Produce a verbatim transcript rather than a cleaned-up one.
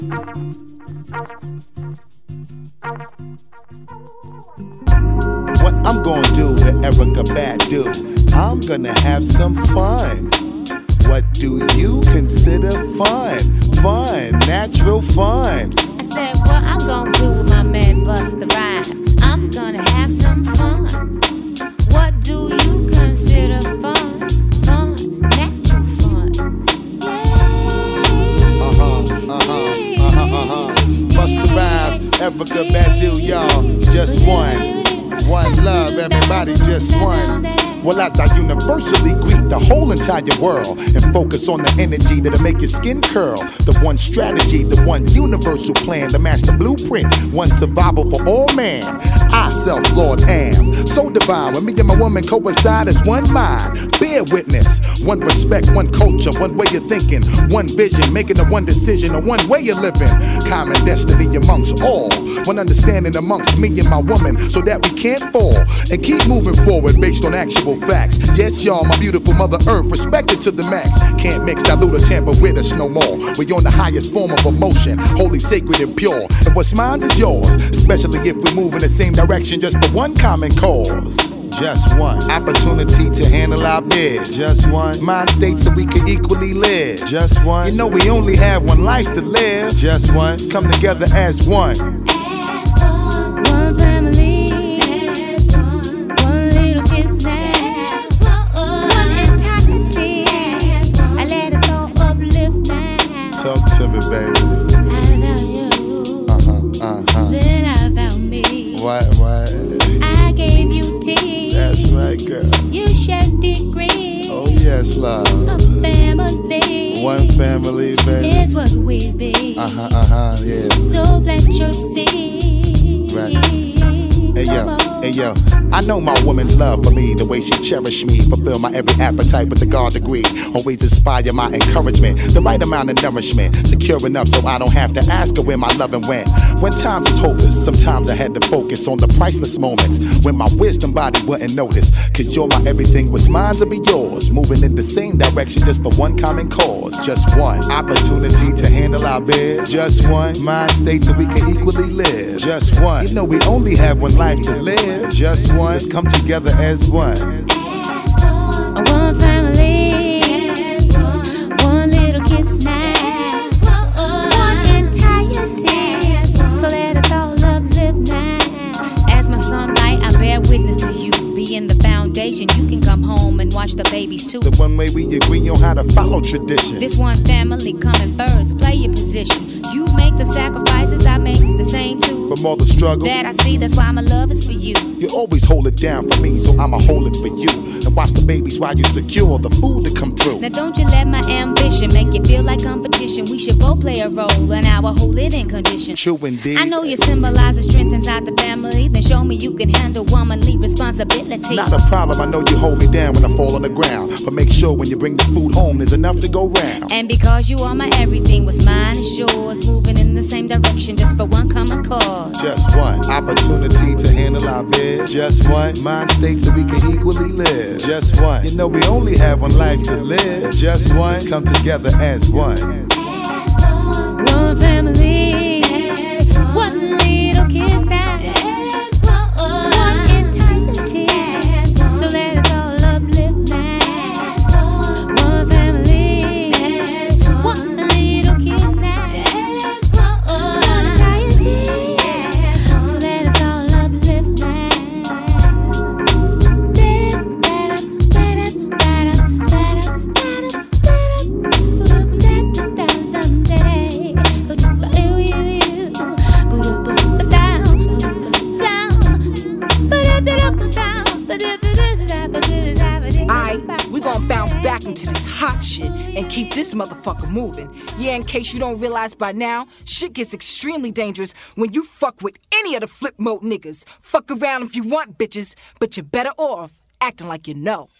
What I'm gonna do with Erykah Badu, I'm gonna have some fun. What do you consider fun? Fun, natural fun. I said, what I'm gonna do with my man Busta Rhymes, I'm gonna have some fun. What do you consider fun? Fun, natural fun. Yeah. Uh-huh, uh-huh, uh-huh, uh-huh. Busta Rhymes, Erykah Badu, y'all, just one. One love, everybody, just one. Well, as I universally greet the whole entire world and focus on the energy that'll make your skin curl. The one strategy, the one universal plan, the master blueprint, one survival for all man. I, self-Lord, am so divine. When me and my woman coincide as one mind. Bear witness, one respect, one culture, one way of thinking, one vision, making a one decision, a one way of living. Common destiny amongst all, one understanding amongst me and my woman, so that we can't fall and keep moving forward based on actual facts. Yes, y'all, my beautiful Mother Earth, respected to the max. Can't mix, dilute, or tamper with us no more. We on the highest form of emotion, holy, sacred, and pure. And what's mine is yours, especially if we move in the same direction, just for one common cause. Just one opportunity to handle our biz. Just one mind state so we can equally live. Just one. You know we only have one life to live. Just one. Come together as one. As one, one family. As one, one little kiss now. As one, one entirety. As one, I let us all uplift now. Talk to me, baby. I found you. Uh huh. Uh huh. Then I found me. What? What? I gave you tea. That's right, girl. You shed degree. Oh yes, love. A family. One family, baby. Is what we be. Uh huh. Uh huh. Yeah. So plant your seed. Right. Hey yo, hey yo, I know my woman's love for me, the way she cherish me, fulfill my every appetite with the God degree, always inspire my encouragement, the right amount of nourishment, secure enough so I don't have to ask her where my loving went. When times is hopeless, sometimes I had to focus on the priceless moments, when my wisdom body wouldn't notice, cause you're my everything, what's mine will be yours, moving in the same direction just for one common cause, just one opportunity to handle our biz, just one mind state so we can equally live, just one, you know we only have one life to live, just one, let's come together as one. As one, one family. As one, one little kiss now. As one, one entirety. So let us all uplift now. As my sunlight, I bear witness to you. Being the foundation, you can come home and watch the babies too. The one way we agree on how to follow tradition. This one family coming first, play your position. You make the sacrifices, I make the same too. From all the struggle that I see, that's why my love is for you. You always hold it down for me, so I'ma hold it for you. And watch the babies while you secure the food to come through. Now don't you let my ambition make you feel like competition. We should both play a role in our whole living condition. True indeed. I know you symbolize the strength inside the family. Then show me you can handle womanly responsibility. Not a problem, I know you hold me down when I fall on the ground. But make sure when you bring the food home, there's enough to go round. And because you are my everything, what's mine is yours. Moving in the same direction just for one common cause. Just one opportunity to handle our biz. Just one mind state so we can equally live. Just one, you know we only have one life to live. Just one, let's come together as one. As one, one family. As one, one little kiss now. As one, one entirety. As one, so let us all uplift now. As one, one family. As one, one little kiss now. As one, one entirety. So let us all uplift now. Aight, we gon' bounce back into this hot shit and keep this motherfucker moving. Yeah, in case you don't realize by now, shit gets extremely dangerous when you fuck with any of the flip mode niggas. Fuck around if you want, bitches, but you're better off acting like you know.